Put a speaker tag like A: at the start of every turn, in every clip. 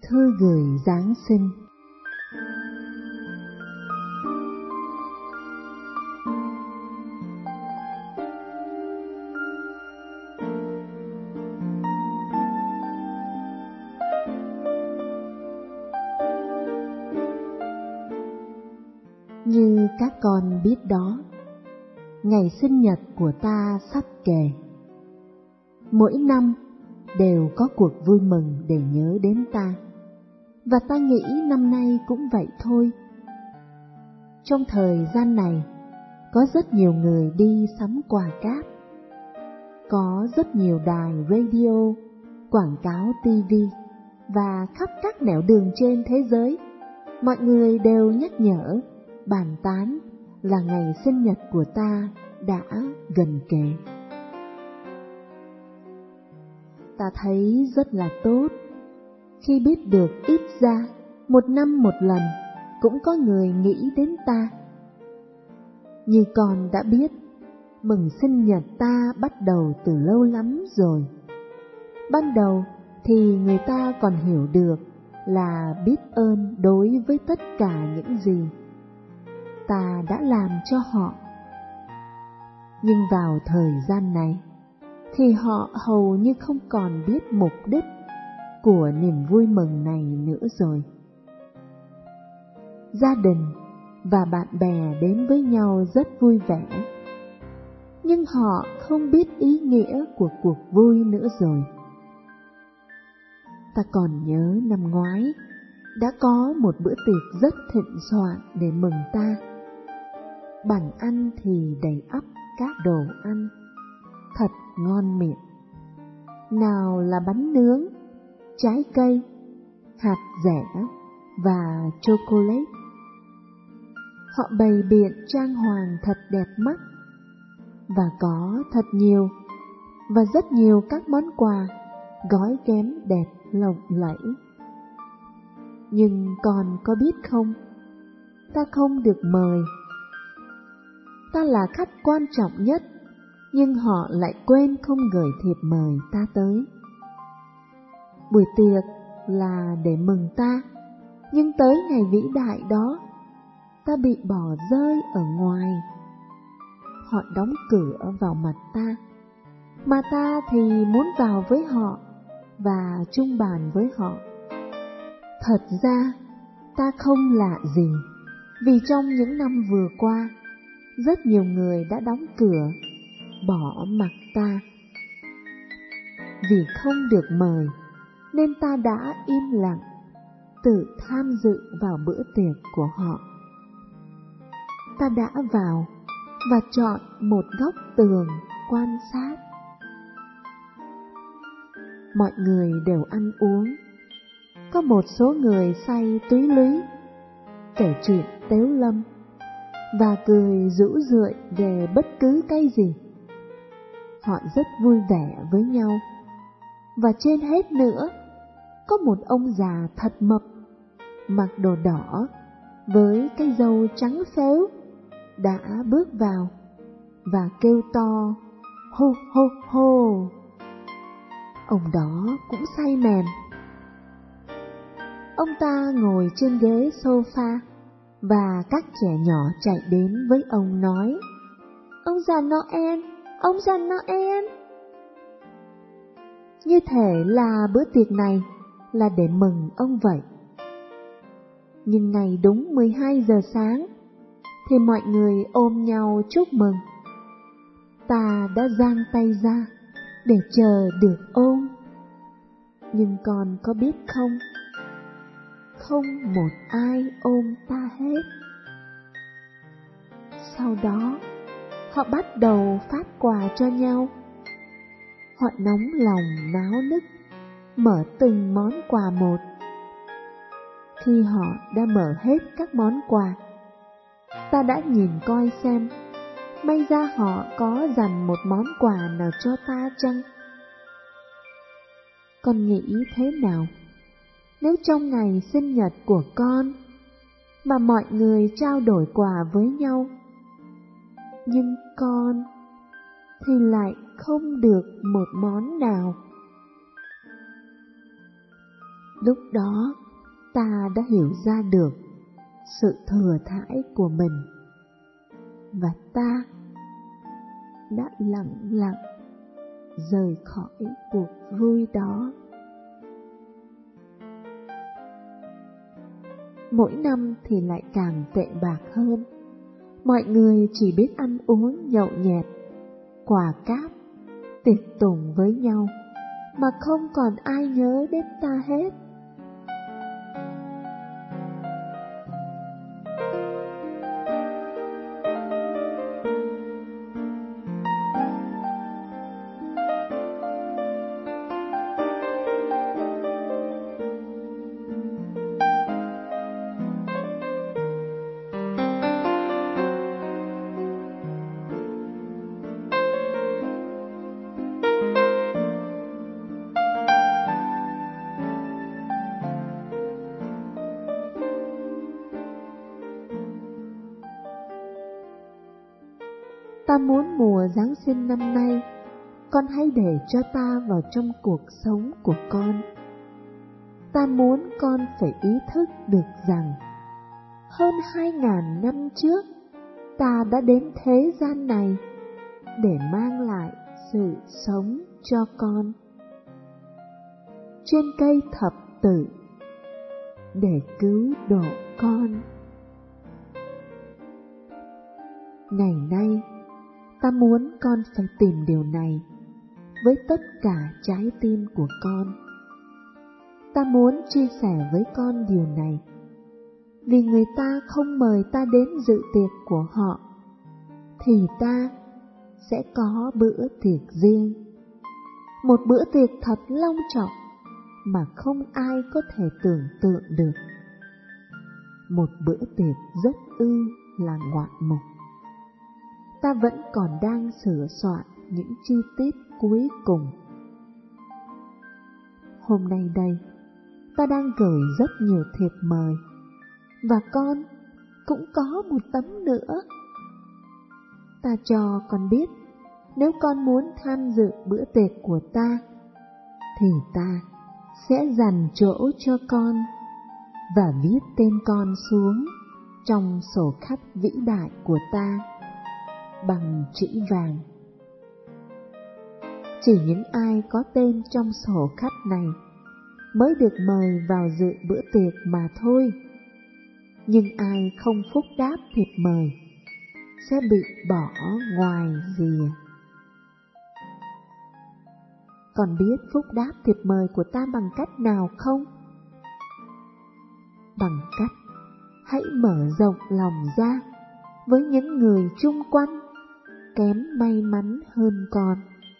A: Thư gửi Giáng sinh. Như các con biết đó, ngày sinh nhật của ta sắp kề. Mỗi năm đều có cuộc vui mừng để nhớ đến ta, và ta nghĩ năm nay cũng vậy thôi. Trong thời gian này, có rất nhiều người đi sắm quà cáp, có rất nhiều đài radio, quảng cáo TV, và khắp các nẻo đường trên thế giới, mọi người đều nhắc nhở, bàn tán là ngày sinh nhật của ta đã gần kề. Ta thấy rất là tốt khi biết được ít ra một năm một lần cũng có người nghĩ đến ta. Như con đã biết, mừng sinh nhật ta bắt đầu từ lâu lắm rồi. Ban đầu thì người ta còn hiểu được là biết ơn đối với tất cả những gì ta đã làm cho họ. Nhưng vào thời gian này thì họ hầu như không còn biết mục đích của niềm vui mừng này nữa rồi. Gia đình và bạn bè đến với nhau rất vui vẻ, nhưng họ không biết ý nghĩa của cuộc vui nữa rồi. Ta còn nhớ năm ngoái đã có một bữa tiệc rất thịnh soạn để mừng ta. Bàn ăn thì đầy ắp các đồ ăn thật ngon miệng, nào là bánh nướng, trái cây, hạt dẻ và chocolate. Họ bày biện trang hoàng thật đẹp mắt, và có thật nhiều và rất nhiều các món quà gói ghém đẹp lộng lẫy. Nhưng con có biết không, ta không được mời. Ta là khách quan trọng nhất, nhưng họ lại quên không gửi thiệp mời ta tới. Buổi tiệc là để mừng ta, nhưng tới ngày vĩ đại đó, ta bị bỏ rơi ở ngoài. Họ đóng cửa vào mặt ta, mà ta thì muốn vào với họ và chung bàn với họ. Thật ra ta không lạ gì, vì trong những năm vừa qua, rất nhiều người đã đóng cửa, bỏ mặc ta. Vì không được mời nên ta đã im lặng, tự tham dự vào bữa tiệc của họ. Ta đã vào và chọn một góc tường quan sát. Mọi người đều ăn uống. Có một số người say túy lúy, kể chuyện tếu lâm và cười rũ rượi về bất cứ cái gì. Họ rất vui vẻ với nhau. Và trên hết nữa, có một ông già thật mập, mặc đồ đỏ với cái râu trắng phếu, đã bước vào và kêu to hô hô hô. Ông đó cũng say mềm. Ông ta ngồi trên ghế sofa, và các trẻ nhỏ chạy đến với ông nói: "Ông già Noel, ông già Noel." Như thể là bữa tiệc này là để mừng ông vậy. Nhưng ngày đúng 12 giờ sáng thì mọi người ôm nhau chúc mừng. Ta đã giang tay ra để chờ được ôm. Nhưng con có biết không, không một ai ôm ta hết. Sau đó, họ bắt đầu phát quà cho nhau. Họ nóng lòng náo nức, mở từng món quà một. Khi họ đã mở hết các món quà, ta đã nhìn coi xem, may ra họ có dành một món quà nào cho ta chăng? Con nghĩ thế nào nếu trong ngày sinh nhật của con mà mọi người trao đổi quà với nhau, nhưng con thì lại không được một món nào? Lúc đó ta đã hiểu ra được sự thừa thãi của mình, và ta đã lặng lặng rời khỏi cuộc vui đó. Mỗi năm thì lại càng tệ bạc hơn. Mọi người chỉ biết ăn uống nhậu nhẹt, quà cáp, tiệc tùng với nhau, mà không còn ai nhớ đến ta hết. Ta muốn mùa Giáng sinh năm nay, con hãy để cho ta vào trong cuộc sống của con. Ta muốn con phải ý thức được rằng, hơn 2000 năm trước, ta đã đến thế gian này để mang lại sự sống cho con. Trên cây thập tự, để cứu độ con. Ngày nay, ta muốn con phải tìm điều này với tất cả trái tim của con. Ta muốn chia sẻ với con điều này, vì người ta không mời ta đến dự tiệc của họ, thì ta sẽ có bữa tiệc riêng. Một bữa tiệc thật long trọng mà không ai có thể tưởng tượng được. Một bữa tiệc rất là ngoạn mục. Ta vẫn còn đang sửa soạn những chi tiết cuối cùng. Hôm nay đây, ta đang gửi rất nhiều thiệp mời, và con cũng có một tấm nữa. Ta cho con biết, nếu con muốn tham dự bữa tiệc của ta, thì ta sẽ dành chỗ cho con và viết tên con xuống trong sổ khách vĩ đại của ta bằng chữ vàng. Chỉ những ai có tên trong sổ khách này mới được mời vào dự bữa tiệc mà thôi. Nhưng ai không phúc đáp thiệp mời sẽ bị bỏ ngoài rìa. Còn biết phúc đáp thiệp mời của ta bằng cách nào không? Bằng cách hãy mở rộng lòng ra với những người chung quanh kém may mắn hơn con.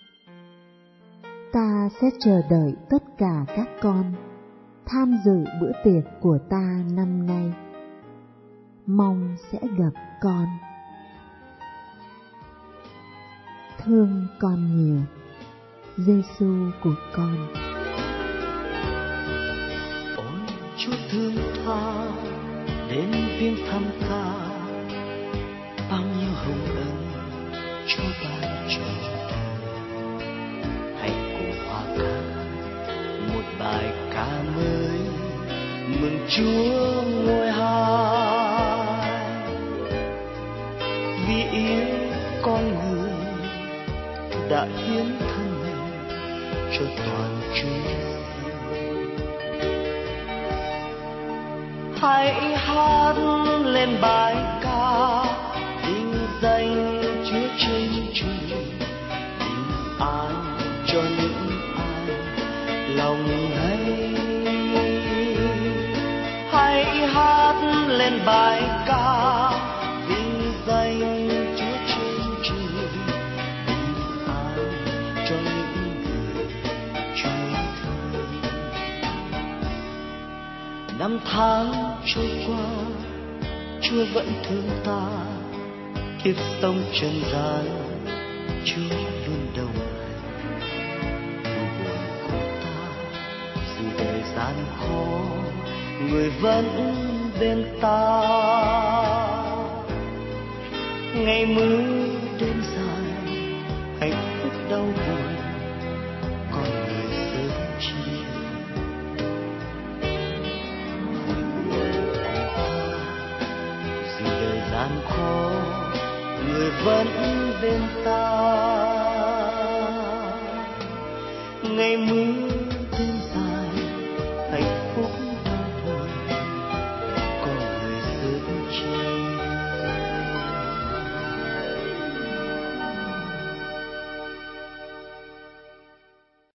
A: Ta sẽ chờ đợi tất cả các con tham dự bữa tiệc của ta năm nay. Mong sẽ gặp con. Thương con nhiều, Giêsu của con.
B: Ôi Chúa thương tha đến viếng thăm ta, bao nhiêu hồng ân Chúa ban cho. Hãy cùng hòa ca một bài ca mới mừng Chúa ngôi high. Vì yêu con người đã hiến thân mình cho toàn Chúa. Hãy hát lên bài ca vinh danh Chúa trên trời, bình an cho những ai lòng hay. Hãy hát lên bài ca vinh danh Chúa trên trời, bình an cho những người Chúa thương. Năm tháng trôi qua, Chúa vẫn thương ta. Kiếp sống trần gian, Chúa luôn đồng hành. Dù buồn khổ ta, dù đời gian khó, Người vẫn bên ta. Ngày mưa đêm dài, hạnh phúc đau buồn, con người sớm chia. gian khó người vẫn bên ta. Ngày mưa đêm dài hạnh phúc đau buồn có người sớm chiều